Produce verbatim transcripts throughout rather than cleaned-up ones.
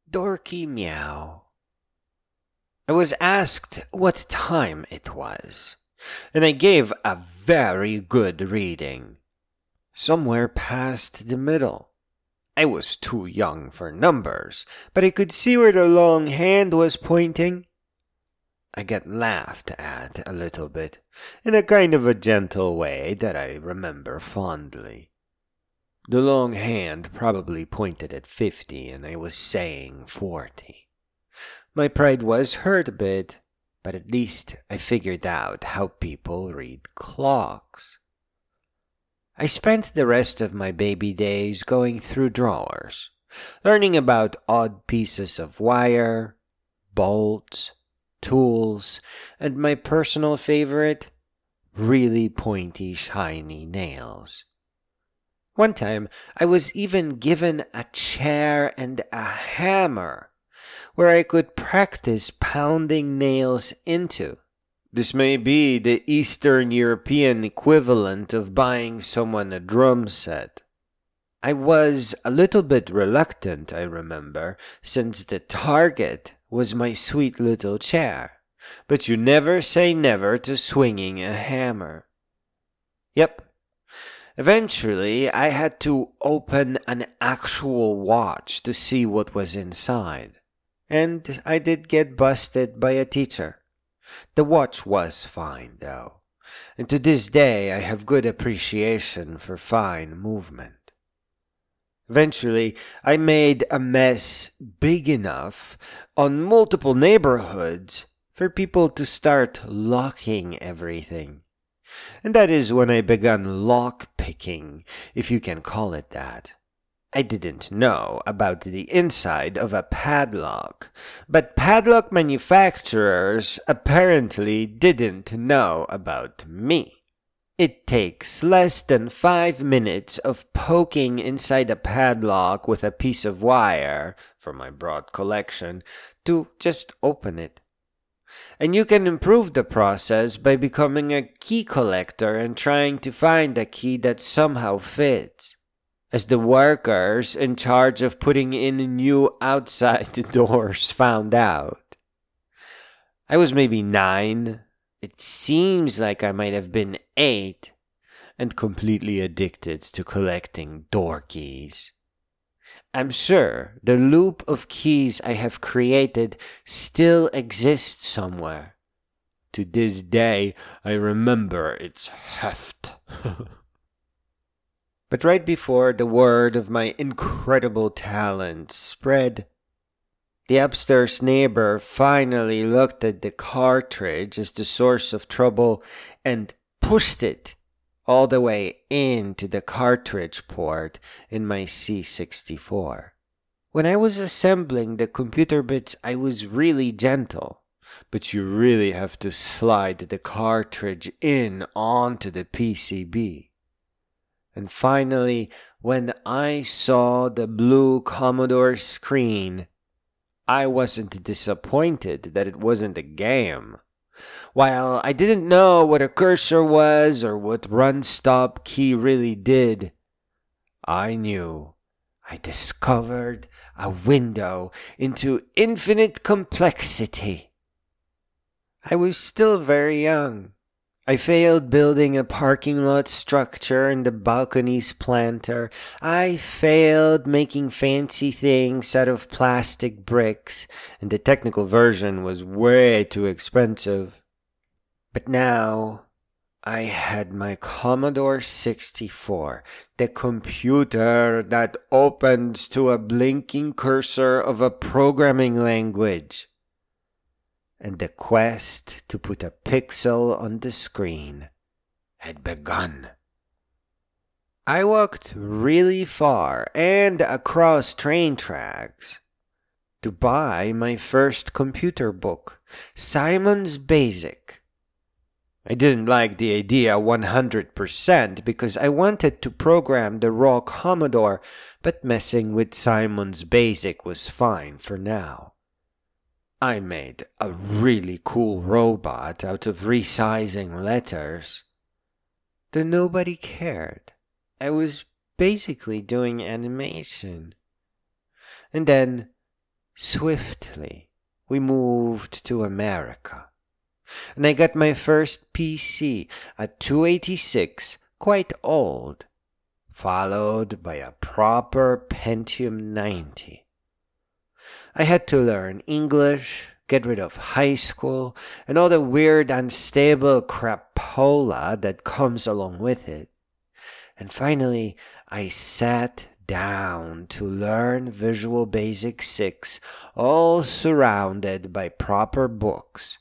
Dorky Meow. I was asked what time it was, and I gave a very good reading. Somewhere past the middle. I was too young for numbers, but I could see where the long hand was pointing. I got laughed at a little bit, in a kind of a gentle way that I remember fondly. The long hand probably pointed at fifty, and I was saying forty. My pride was hurt a bit, but at least I figured out how people read clocks. I spent the rest of my baby days going through drawers, learning about odd pieces of wire, bolts, tools, and my personal favorite, really pointy, shiny nails. One time, I was even given a chair and a hammer, where I could practice pounding nails into. This may be the Eastern European equivalent of buying someone a drum set. I was a little bit reluctant, I remember, since the target was my sweet little chair. But you never say never to swinging a hammer. Yep. Eventually, I had to open an actual watch to see what was inside. And I did get busted by a teacher. The watch was fine, though, and to this day I have good appreciation for fine movement. Eventually, I made a mess big enough on multiple neighborhoods for people to start locking everything. And that is when I began lock-picking, if you can call it that. I didn't know about the inside of a padlock, but padlock manufacturers apparently didn't know about me. It takes less than five minutes of poking inside a padlock with a piece of wire, for my broad collection, to just open it. And you can improve the process by becoming a key collector and trying to find a key that somehow fits. As the workers in charge of putting in new outside doors found out. I was maybe nine. It seems like I might have been eight, and completely addicted to collecting door keys. I'm sure the loop of keys I have created still exists somewhere. To this day, I remember its heft. But right before the word of my incredible talent spread, the upstairs neighbor finally looked at the cartridge as the source of trouble and pushed it all the way into the cartridge port in my C sixty-four. When I was assembling the computer bits, I was really gentle, but you really have to slide the cartridge in onto the P C B. And finally, when I saw the blue Commodore screen, I wasn't disappointed that it wasn't a game. While I didn't know what a cursor was or what run-stop key really did, I knew I discovered a window into infinite complexity. I was still very young. I failed building a parking lot structure and the balcony's planter. I failed making fancy things out of plastic bricks, and the technical version was way too expensive. But now, I had my Commodore sixty-four, the computer that opens to a blinking cursor of a programming language. And the quest to put a pixel on the screen had begun. I walked really far and across train tracks to buy my first computer book, Simon's Basic. I didn't like the idea one hundred percent because I wanted to program the raw Commodore, but messing with Simon's Basic was fine for now. I made a really cool robot out of resizing letters. Though nobody cared. I was basically doing animation. And then Swiftly, we moved to America, and I got my first P C, a two eighty-six, quite old, followed by a proper Pentium ninety. I had to learn English, get rid of high school, and all the weird, unstable crapola that comes along with it. And finally, I sat down to learn Visual Basic six, all surrounded by proper books.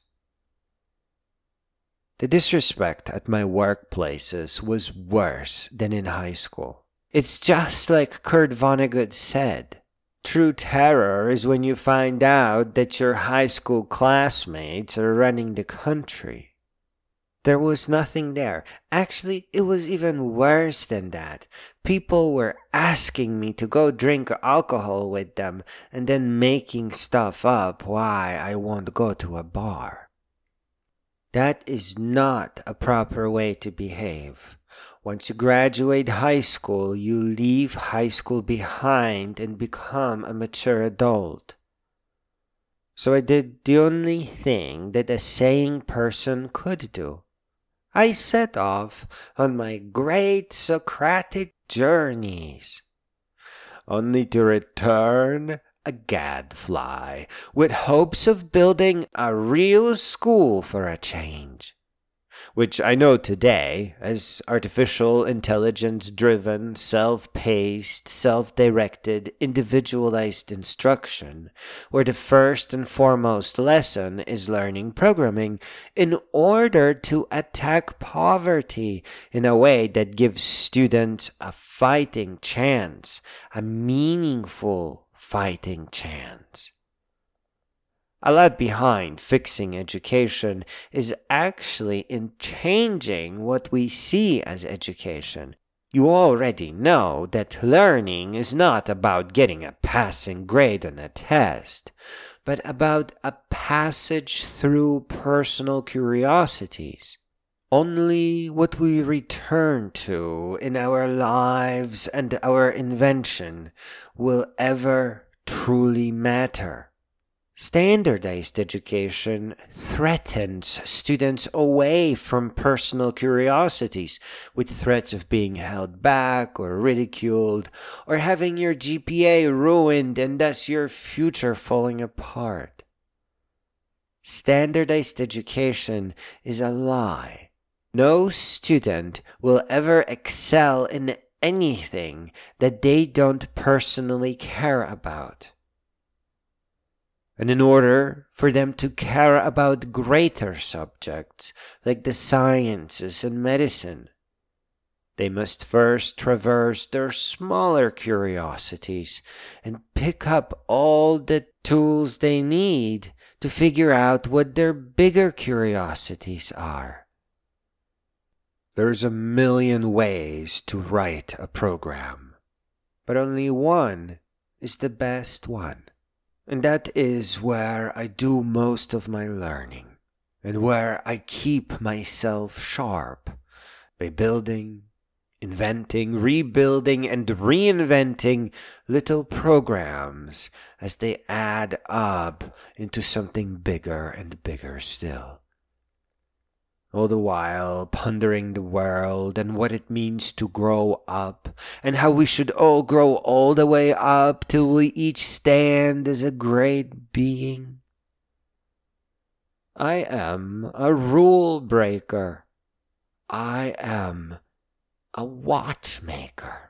The disrespect at my workplaces was worse than in high school. It's just like Kurt Vonnegut said. True terror is when you find out that your high school classmates are running the country. There was nothing there. Actually, it was even worse than that. People were asking me to go drink alcohol with them and then making stuff up why I won't go to a bar. That is not a proper way to behave. Once you graduate high school, you leave high school behind and become a mature adult. So I did the only thing that a sane person could do. I set off on my great Socratic journeys, only to return a gadfly with hopes of building a real school for a change. Which I know today as artificial intelligence-driven, self-paced, self-directed, individualized instruction, where the first and foremost lesson is learning programming in order to attack poverty in a way that gives students a fighting chance, a meaningful fighting chance. A lot behind fixing education is actually in changing what we see as education. You already know that learning is not about getting a passing grade on a test, but about a passage through personal curiosities. Only what we return to in our lives and our invention will ever truly matter. Standardized education threatens students away from personal curiosities with threats of being held back or ridiculed or having your G P A ruined and thus your future falling apart. Standardized education is a lie. No student will ever excel in anything that they don't personally care about. And in order for them to care about greater subjects like the sciences and medicine, they must first traverse their smaller curiosities and pick up all the tools they need to figure out what their bigger curiosities are. There's a million ways to write a program, but only one is the best one. And that is where I do most of my learning, and where I keep myself sharp, by building, inventing, rebuilding, and reinventing little programs as they add up into something bigger and bigger still. All the while pondering the world and what it means to grow up, and how we should all grow all the way up till we each stand as a great being. I am a rule breaker. I am a watchmaker.